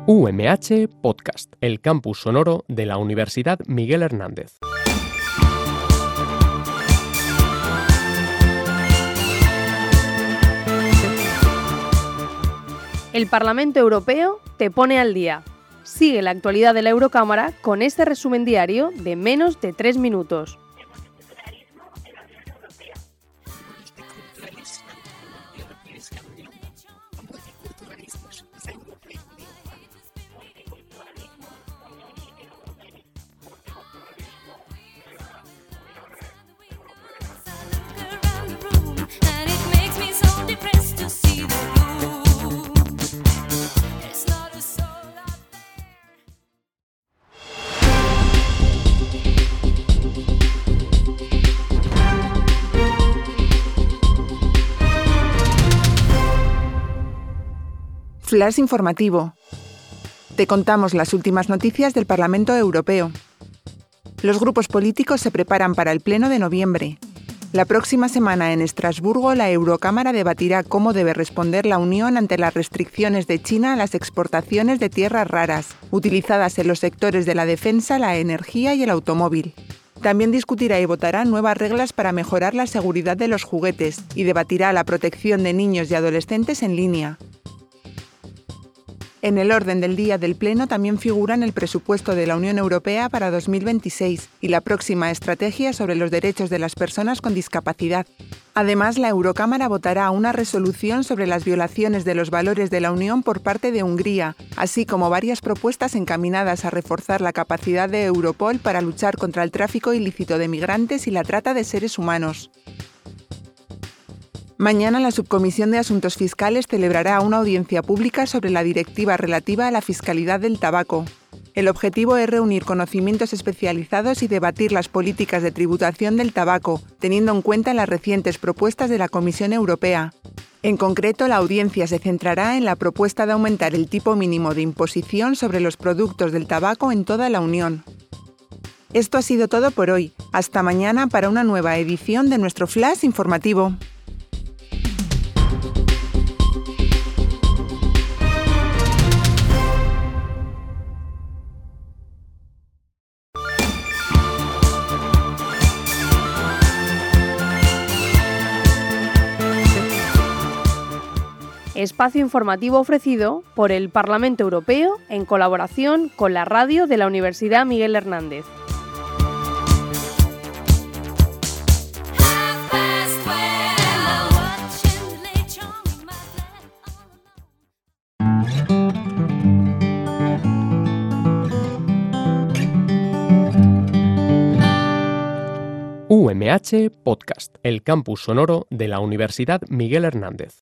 UMH Podcast, el campus sonoro de la Universidad Miguel Hernández. El Parlamento Europeo te pone al día. Sigue la actualidad de la Eurocámara con este resumen diario de menos de 3 minutos. Flash informativo. Te contamos las últimas noticias del Parlamento Europeo. Los grupos políticos se preparan para el Pleno de noviembre. La próxima semana en Estrasburgo, la Eurocámara debatirá cómo debe responder la Unión ante las restricciones de China a las exportaciones de tierras raras, utilizadas en los sectores de la defensa, la energía y el automóvil. También discutirá y votará nuevas reglas para mejorar la seguridad de los juguetes y debatirá la protección de niños y adolescentes en línea. En el orden del día del Pleno también figuran el presupuesto de la Unión Europea para 2026 y la próxima estrategia sobre los derechos de las personas con discapacidad. Además, la Eurocámara votará una resolución sobre las violaciones de los valores de la Unión por parte de Hungría, así como varias propuestas encaminadas a reforzar la capacidad de Europol para luchar contra el tráfico ilícito de migrantes y la trata de seres humanos. Mañana la Subcomisión de Asuntos Fiscales celebrará una audiencia pública sobre la directiva relativa a la fiscalidad del tabaco. El objetivo es reunir conocimientos especializados y debatir las políticas de tributación del tabaco, teniendo en cuenta las recientes propuestas de la Comisión Europea. En concreto, la audiencia se centrará en la propuesta de aumentar el tipo mínimo de imposición sobre los productos del tabaco en toda la Unión. Esto ha sido todo por hoy. Hasta mañana para una nueva edición de nuestro Flash informativo. Espacio informativo ofrecido por el Parlamento Europeo en colaboración con la radio de la Universidad Miguel Hernández. UMH Podcast, el campus sonoro de la Universidad Miguel Hernández.